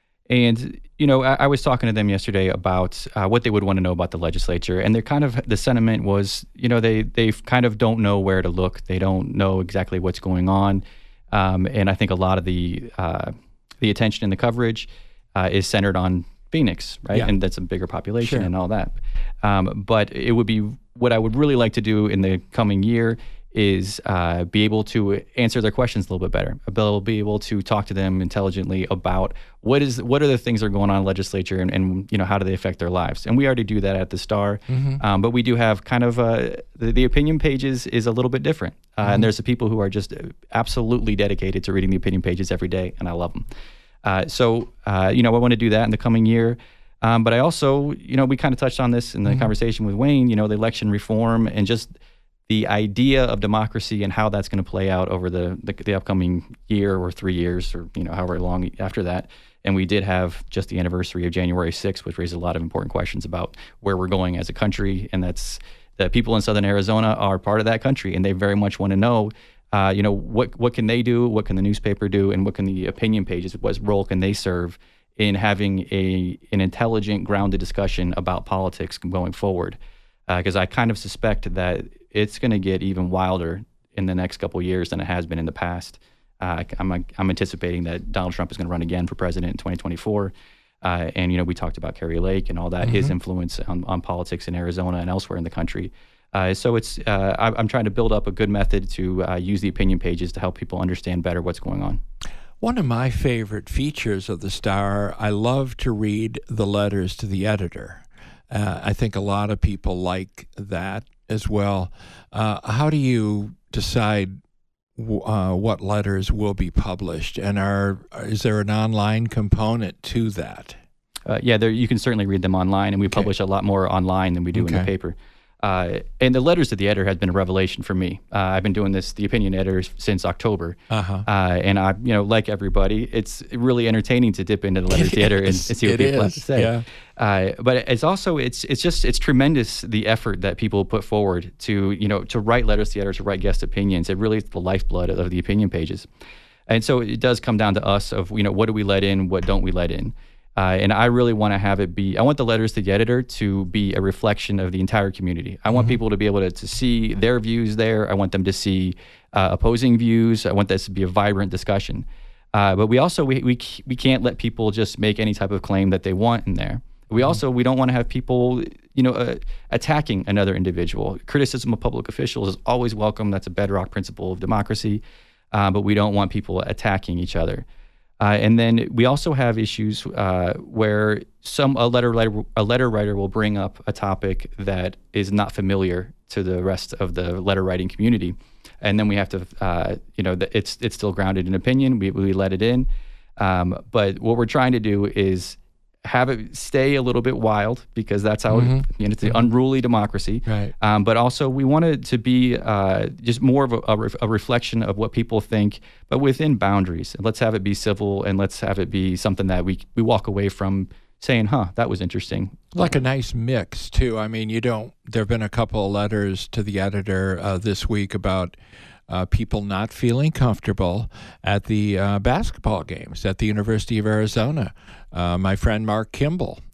And, you know, I, I was talking to them yesterday about uh, what they would want to know about the legislature. And they're kind of, the sentiment was, you know, they they kind of don't know where to look. They don't know exactly what's going on. Um, and I think a lot of the uh, the attention and the coverage uh, is centered on Phoenix, right? Yeah. And that's a bigger population Sure. and all that. Um, but it would be, what I would really like to do in the coming year is uh, be able to answer their questions a little bit better. I'll be able to talk to them intelligently about what is what are the things that are going on in the legislature, and, and you know, how do they affect their lives. And we already do that at the Star, Mm-hmm. um, but we do have kind of uh, the, the opinion pages is a little bit different. Uh, Mm-hmm. And there's the people who are just absolutely dedicated to reading the opinion pages every day, and I love them. Uh, so uh, you know, I want to do that in the coming year. Um, but I also, you know, we kind of touched on this in the Mm-hmm. conversation with Wayne. You know, the election reform and just the idea of democracy and how that's going to play out over the, the the upcoming year or three years or, you know, however long after that. And we did have just the anniversary of January sixth, which raised a lot of important questions about where we're going as a country. And that's the people in Southern Arizona are part of that country, and they very much want to know, uh, you know, what what can they do, what can the newspaper do, and what can the opinion pages, what role can they serve in having a an intelligent, grounded discussion about politics going forward. Because uh, I kind of suspect that it's going to get even wilder in the next couple of years than it has been in the past. Uh, I'm I'm anticipating that Donald Trump is going to run again for president in twenty twenty-four. Uh, and, you know, we talked about Kerry Lake and all that, mm-hmm. his influence on, on politics in Arizona and elsewhere in the country. Uh, so it's uh, I, I'm trying to build up a good method to uh, use the opinion pages to help people understand better what's going on. One of my favorite features of the Star, I love to read the letters to the editor. Uh, I think a lot of people like that as well. Uh, how do you decide w- uh, what letters will be published, and are is there an online component to that? Uh, yeah, there, you can certainly read them online, and we Okay. publish a lot more online than we do in Okay. the paper. Uh, and the letters to the editor has been a revelation for me. Uh, I've been doing this, the opinion editors, since October. Uh-huh. Uh, and I, you know, like everybody, it's really entertaining to dip into the letters to the editor and, and see what It people have is, to say. yeah. Uh, but it's also, it's it's just, it's tremendous the effort that people put forward to, you know, to write letters to the editor, to write guest opinions. It really is the lifeblood of the opinion pages. And so it does come down to us of, you know, what do we let in, what don't we let in? Uh, and I really want to have it be, I want the letters to the editor to be a reflection of the entire community. I want Mm-hmm. people to be able to, to see their views there. I want them to see uh, opposing views. I want this to be a vibrant discussion. Uh, but we also, we, we we can't let people just make any type of claim that they want in there. We Mm-hmm. also, we don't want to have people, you know, uh, attacking another individual. Criticism of public officials is always welcome. That's a bedrock principle of democracy. Uh, but we don't want people attacking each other. Uh, and then we also have issues uh, where some a letter writer, a letter writer will bring up a topic that is not familiar to the rest of the letter writing community, and then we have to, uh, you know, it's it's still grounded in opinion. We we let it in, um, but what we're trying to do is have it stay a little bit wild, because that's how Mm-hmm. it, you know, it's an unruly democracy. Right. Um, but also we want it to be uh, just more of a, a, ref- a reflection of what people think, but within boundaries. Let's have it be civil, and let's have it be something that we we walk away from saying, huh, that was interesting. Like a nice mix, too. I mean, you don't, there have been a couple of letters to the editor uh, this week about uh, people not feeling comfortable at the uh, basketball games at the University of Arizona. Uh, my friend Mark Kimball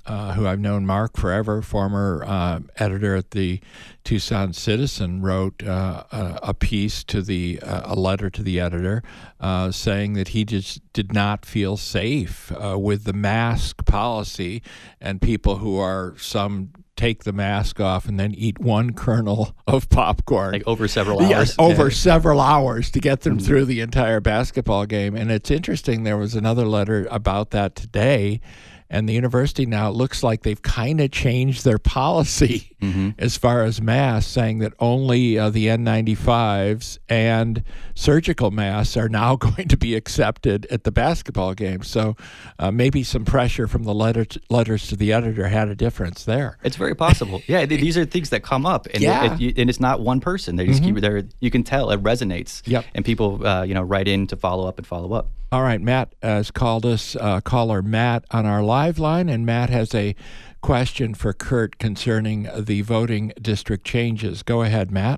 uh, who I've known, Mark, forever, former uh, editor at the Tucson Citizen, wrote uh, a, a piece to the uh, a letter to the editor uh, saying that he just did not feel safe uh, with the mask policy and people who are some take the mask off and then eat one kernel of popcorn. Like over several hours. Yes, over yeah. several hours to get them Mm-hmm. through the entire basketball game. And it's interesting, there was another letter about that today, and the university now, it looks like they've kind of changed their policy mm-hmm. as far as masks, saying that only uh, the N ninety-fives and surgical masks are now going to be accepted at the basketball game. So uh, maybe some pressure from the letter t- letters to the editor had a difference there. It's very possible. Yeah, th- these are things that come up, and Yeah. it, it, and it's not one person. They just Mhm. keep there. You can tell it resonates. Yep. And people, uh, you know, write in to follow up and follow up. All right, Matt has called us, uh, caller Matt on our live line, and Matt has a question for Kurt concerning the voting district changes. Go ahead, Matt.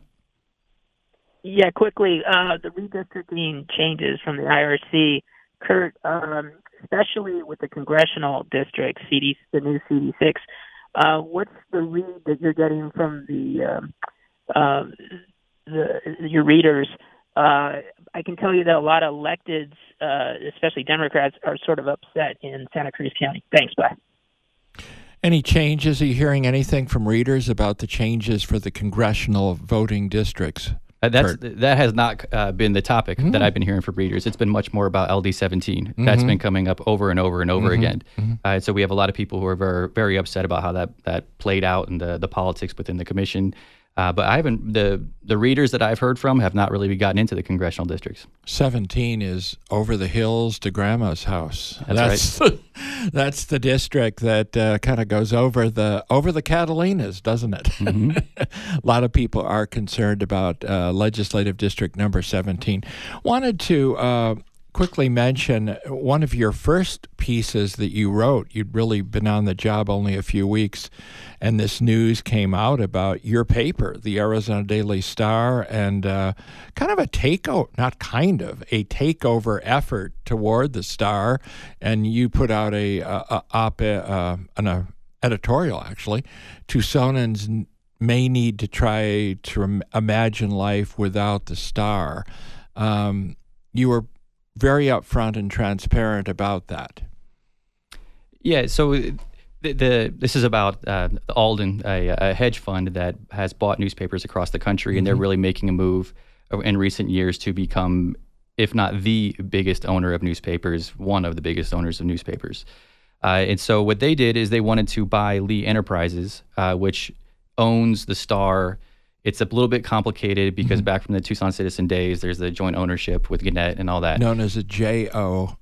Yeah, quickly, uh, the redistricting changes from the I R C, Kurt, um, especially with the congressional districts, C D, the new C D six, uh, what's the read that you're getting from the, um, uh, the your readers? Uh, I can tell you that a lot of electeds, uh, especially Democrats, are sort of upset in Santa Cruz County. Thanks, bye. Any changes? Are you hearing anything from readers about the changes for the congressional voting districts? Uh, that's Kurt? that has not uh, been the topic Mm. that I've been hearing from readers. It's been much more about L D seventeen. That's Mhm. been coming up over and over and over Mhm. again. Mhm. Uh, so we have a lot of people who are very very upset about how that that played out and the the politics within the commission. Uh, but I haven't the the readers that I've heard from have not really gotten into the congressional districts. seventeen is over the hills to Grandma's house. That's right. That's the district that uh, kind of goes over the over the Catalinas, doesn't it? Mm-hmm. A lot of people are concerned about uh, legislative district number seventeen. Wanted to uh, quickly mention one of your first pieces that you wrote. You'd really been on the job only a few weeks, and this news came out about your paper, the Arizona Daily Star, and uh, kind of a takeover, not kind of, a takeover effort toward the Star. And you put out a, a, a op uh, an uh, editorial, actually, Tucsonans may need to try to im- imagine life without the Star. Um, you were very upfront and transparent about that. Yeah, so the, the this is about uh, Alden, a, a hedge fund that has bought newspapers across the country, Mm-hmm. and they're really making a move in recent years to become, if not the biggest owner of newspapers, one of the biggest owners of newspapers. Uh, and so what they did is they wanted to buy Lee Enterprises, uh, which owns the Star. It's a little bit complicated because Mm-hmm. back from the Tucson Citizen days, there's the joint ownership with Gannett and all that. Known as a J O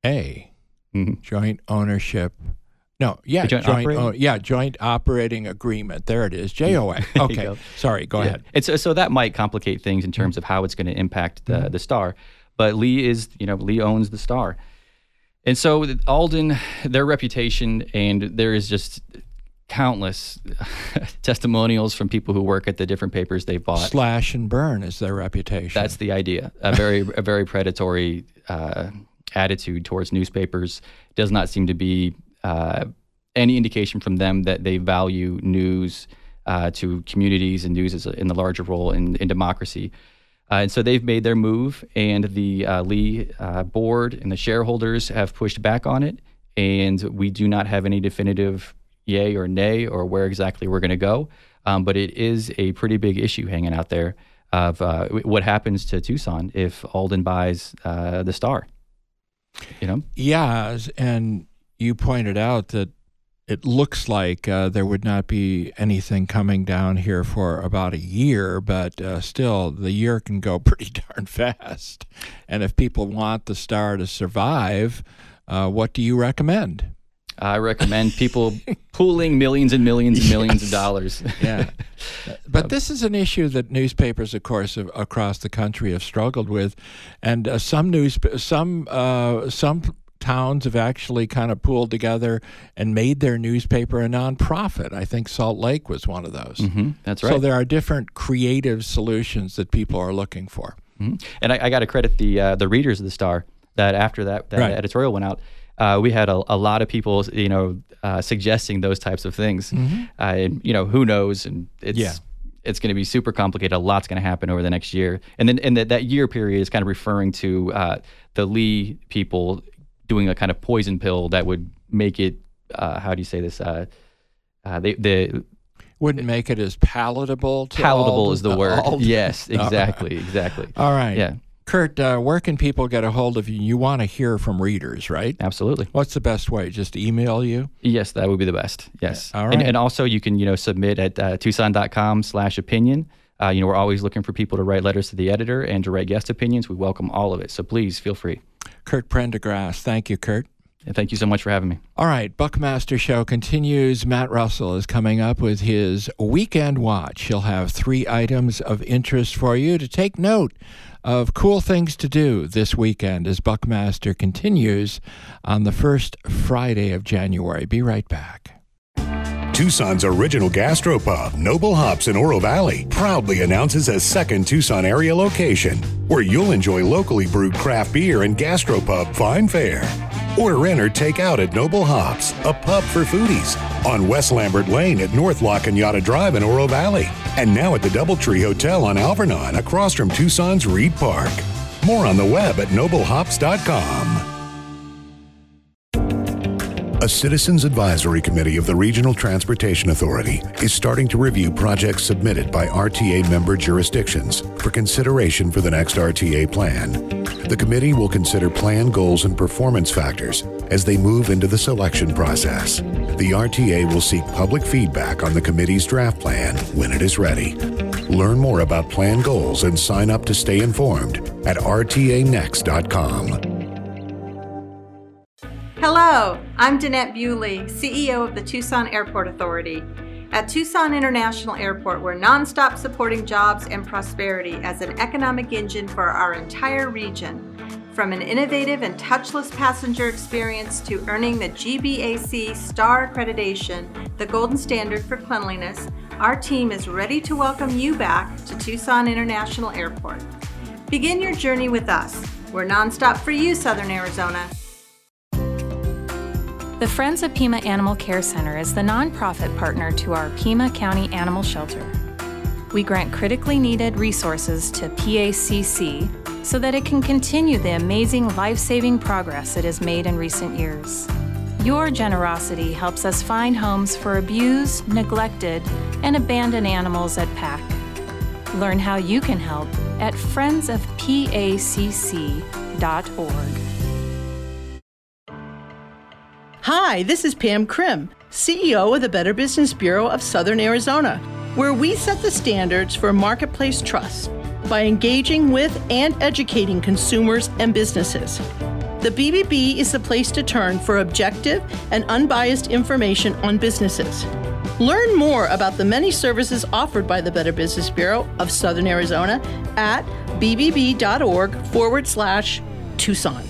A, Mhm. joint ownership. No, yeah, A joint joint, operating? o- yeah, joint operating agreement. There it is, J O A. you Okay, go. sorry, go Yeah. ahead. And so, so that might complicate things in terms of how it's going to impact the, Mm-hmm. the Star. But Lee is, you know, Lee owns the Star. And so Alden, their reputation, and there is just countless testimonials from people who work at the different papers they've bought. Slash and burn is their reputation. That's the idea. A very, a very predatory uh, attitude towards newspapers. Does not seem to be uh, any indication from them that they value news uh, to communities and news as a, in the larger role in, in democracy. Uh, and so they've made their move, and the uh, Lee uh, board and the shareholders have pushed back on it. And we do not have any definitive yay or nay or where exactly we're going to go. Um, but it is a pretty big issue hanging out there of uh, what happens to Tucson if Alden buys uh, the Star. You know? Yeah, and you pointed out that it looks like uh, there would not be anything coming down here for about a year, but uh, still, the year can go pretty darn fast. And if people want the Star to survive, uh, what do you recommend? I recommend people pooling millions and millions and millions Yes. of dollars. Yeah. But this is an issue that newspapers, of course, of, across the country have struggled with. And uh, some news, some uh, some towns have actually kind of pooled together and made their newspaper a nonprofit. I think Salt Lake was one of those. Mm-hmm. That's right. So there are different creative solutions that people are looking for. Mm-hmm. And I, I got to credit the uh, the readers of the Star that after that, that Right. editorial went out, uh, we had a, a lot of people, you know, uh, suggesting those types of things. Mm-hmm. Uh, and, you know, who knows? And it's yeah. it's going to be super complicated. A lot's going to happen over the next year. And then and the, that year period is kind of referring to uh, the Lee people doing a kind of poison pill that would make it, uh, how do you say this? Uh, uh, they, the Wouldn't make it as palatable to Palatable all is the the, word. all the- Yes, exactly, exactly. All right. Yeah. Kurt, uh, where can people get a hold of you? You want to hear from readers, right? Absolutely. What's the best way? Just email you? Yes, that would be the best. Yes. All right. And, and also you can, you know, submit at uh, tucson.com slash opinion. Uh, you know, we're always looking for people to write letters to the editor and to write guest opinions. We welcome all of it. So please feel free. Kurt Prendergast. Thank you, Kurt. And thank you so much for having me. All right, Buckmaster Show continues. Matt Russell is coming up with his Weekend Watch. He'll have three items of interest for you to take note of cool things to do this weekend as Buckmaster continues on the first Friday of January. Be right back. Tucson's original gastropub, Noble Hops in Oro Valley, proudly announces a second Tucson area location where you'll enjoy locally brewed craft beer and gastropub fine fare. Order in or take out at Noble Hops, a pub for foodies, on West Lambert Lane at North La Cañada Drive in Oro Valley, and now at the Doubletree Hotel on Alvernon across from Tucson's Reed Park. More on the web at noble hops dot com. A Citizens Advisory Committee of the Regional Transportation Authority is starting to review projects submitted by R T A member jurisdictions for consideration for the next R T A plan. The committee will consider plan goals and performance factors as they move into the selection process. The R T A will seek public feedback on the committee's draft plan when it is ready. Learn more about plan goals and sign up to stay informed at r t a next dot com. Hello, I'm Danette Bewley, C E O of the Tucson Airport Authority. At Tucson International Airport, we're nonstop supporting jobs and prosperity as an economic engine for our entire region. From an innovative and touchless passenger experience to earning the G B A C Star Accreditation, the golden standard for cleanliness, our team is ready to welcome you back to Tucson International Airport. Begin your journey with us. We're nonstop for you, Southern Arizona. The Friends of Pima Animal Care Center is the nonprofit partner to our Pima County Animal Shelter. We grant critically needed resources to P A C C so that it can continue the amazing life-saving progress it has made in recent years. Your generosity helps us find homes for abused, neglected, and abandoned animals at P A C. Learn how you can help at friends of P A C C dot org. Hi, this is Pam Krim, C E O of the Better Business Bureau of Southern Arizona, where we set the standards for marketplace trust by engaging with and educating consumers and businesses. The B B B is the place to turn for objective and unbiased information on businesses. Learn more about the many services offered by the Better Business Bureau of Southern Arizona at b b b dot org forward slash Tucson.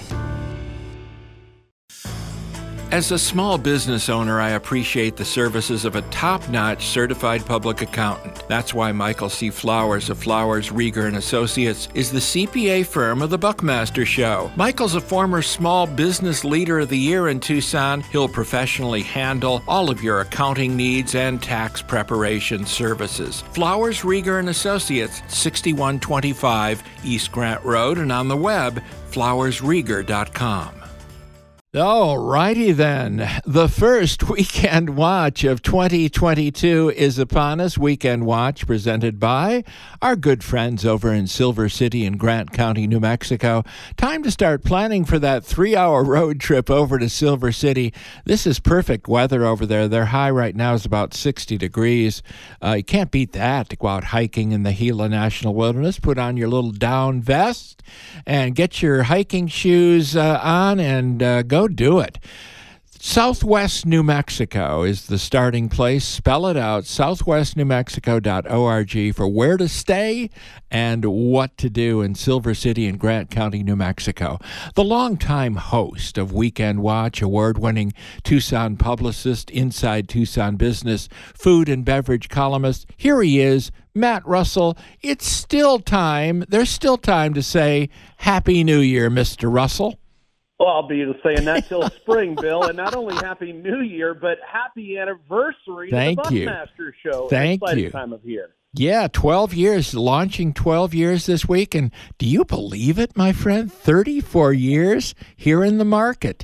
As a small business owner, I appreciate the services of a top-notch certified public accountant. That's why Michael C. Flowers of Flowers, Rieger and Associates is the C P A firm of the Buckmaster Show. Michael's a former Small Business Leader of the Year in Tucson. He'll professionally handle all of your accounting needs and tax preparation services. Flowers, Rieger and Associates, sixty-one twenty-five East Grant Road, and on the web, flowers rieger dot com. All righty then. The first Weekend Watch of twenty twenty-two is upon us. Weekend Watch presented by our good friends over in Silver City in Grant County, New Mexico. Time to start planning for that three-hour road trip over to Silver City. This is perfect weather over there. Their high right now is about sixty degrees. Uh, you can't beat that to go out hiking in the Gila National Wilderness. Put on your little down vest and get your hiking shoes uh, on and uh, go do it. Southwest New Mexico is the starting place. Spell it out, southwest new mexico dot org for where to stay and what to do in Silver City and Grant County, New Mexico. The longtime host of Weekend Watch, award-winning Tucson publicist, Inside Tucson Business, food and beverage columnist, here he is, Matt Russell. It's still time, there's still time to say Happy New Year, Mister Russell. Well, I'll be saying that till spring, Bill. And not only Happy New Year, but happy anniversary Thank to the you. Buckmaster Show. Thank Exciting you. Time of year. Yeah, twelve years, launching twelve years this week. And do you believe it, my friend? thirty-four years here in the market.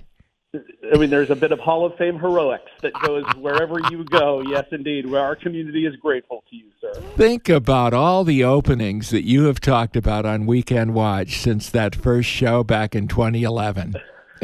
I mean, there's a bit of Hall of Fame heroics that goes wherever you go. Yes, indeed. Where our community is grateful to you, sir. Think about all the openings that you have talked about on Weekend Watch since that first show back in twenty eleven.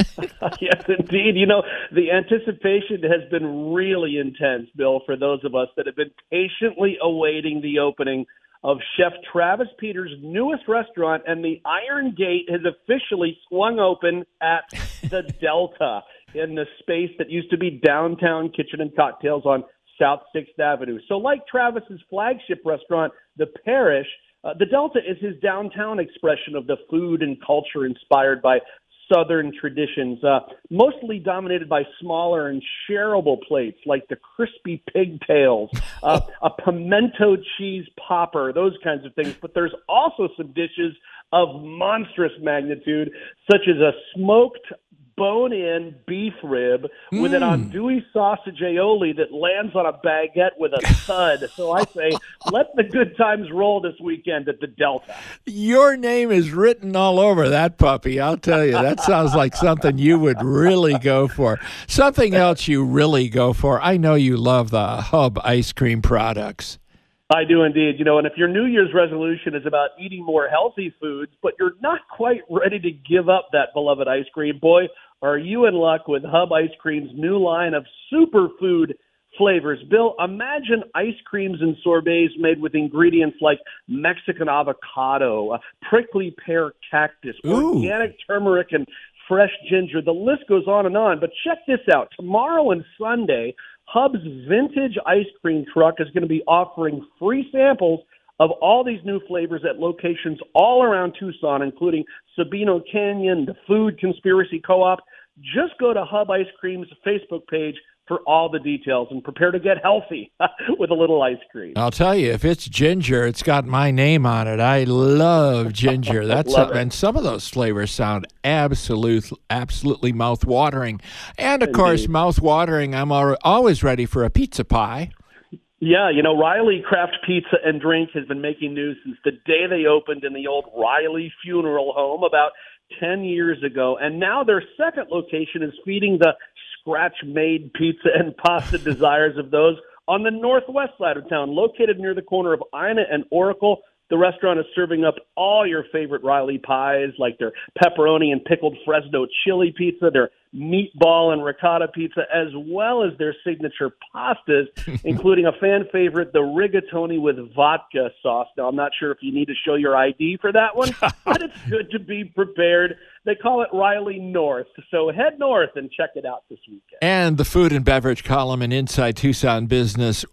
Yes, indeed. You know, the anticipation has been really intense, Bill, for those of us that have been patiently awaiting the opening of Chef Travis Peters' newest restaurant, and the Iron Gate has officially swung open at the Delta in the space that used to be Downtown Kitchen and Cocktails on South sixth Avenue. So like Travis's flagship restaurant, The Parish, uh, the Delta is his downtown expression of the food and culture inspired by Southern traditions, uh, mostly dominated by smaller and shareable plates like the crispy pigtails, uh, a pimento cheese popper, those kinds of things. But there's also some dishes of monstrous magnitude, such as a smoked bone-in beef rib mm. with an andouille sausage aioli that lands on a baguette with a thud. So I say, let the good times roll this weekend at the Delta. Your name is written all over that puppy, I'll tell you. That sounds like something you would really go for. Something else you really go for. I know you love the Hub ice cream products. I do indeed. You know, and if your New Year's resolution is about eating more healthy foods, but you're not quite ready to give up that beloved ice cream, boy, are you in luck with Hub Ice Cream's new line of superfood flavors. Bill, imagine ice creams and sorbets made with ingredients like Mexican avocado, prickly pear cactus, Ooh. organic turmeric, and fresh ginger. The list goes on and on. But check this out. Tomorrow and Sunday, Hub's vintage ice cream truck is going to be offering free samples of all these new flavors at locations all around Tucson, including Sabino Canyon, the Food Conspiracy Co-op. Just go to Hub Ice Cream's Facebook page for all the details and prepare to get healthy with a little ice cream. I'll tell you, if it's ginger, it's got my name on it. I love ginger. That's love a, and some of those flavors sound absolute, absolutely mouth-watering. And, of Indeed. course, mouth-watering, I'm al- always ready for a pizza pie. Yeah, you know, Riley Craft Pizza and Drink has been making news since the day they opened in the old Riley Funeral Home about ten years ago. And now their second location is feeding the scratch-made pizza and pasta desires of those on the northwest side of town, located near the corner of Ina and Oracle. The restaurant is serving up all your favorite Riley pies, like their pepperoni and pickled Fresno chili pizza, their meatball and ricotta pizza, as well as their signature pastas, including a fan favorite, the rigatoni with vodka sauce. Now, I'm not sure if you need to show your I D for that one, but it's good to be prepared. They call it Riley North, so head north and check it out this weekend. And the food and beverage column in Inside Tucson Business.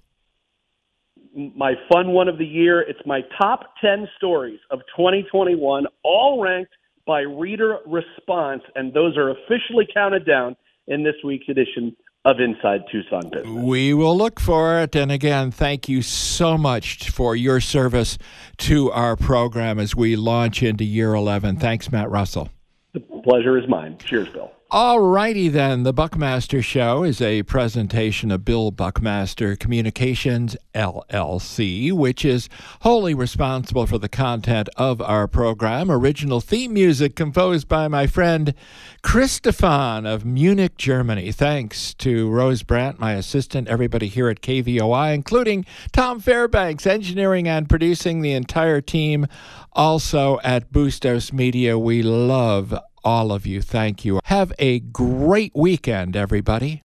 My fun one of the year. It's my top ten stories of twenty twenty-one, all ranked by reader response, and those are officially counted down in this week's edition of Inside Tucson Business. We will look for it. And again, thank you so much for your service to our program as we launch into year eleven. Thanks, Matt Russell. The pleasure is mine. Cheers, Bill. All righty then. The Buckmaster Show is a presentation of Bill Buckmaster Communications, L L C, which is wholly responsible for the content of our program. Original theme music composed by my friend Chris Stefan of Munich, Germany. Thanks to Rose Brandt, my assistant, everybody here at K V O I, including Tom Fairbanks, engineering and producing, the entire team. Also at Bustos Media, we love all of you. Thank you. Have a great weekend, everybody.